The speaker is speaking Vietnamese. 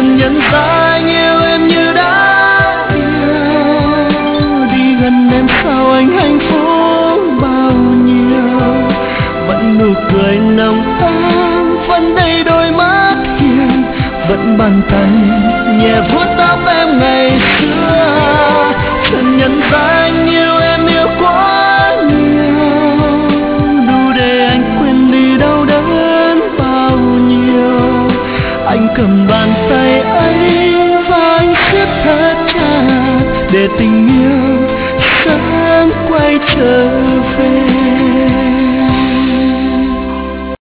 trần nhân gian yêu em như đã yêu. Đi gần em sao anh hạnh phúc bao nhiêu, vẫn nụ cười nồng ấm, vẫn đầy đôi mắt hiền, vẫn bàn tay nhẹ vuốt tóc em ngày xưa. Trần nhân gian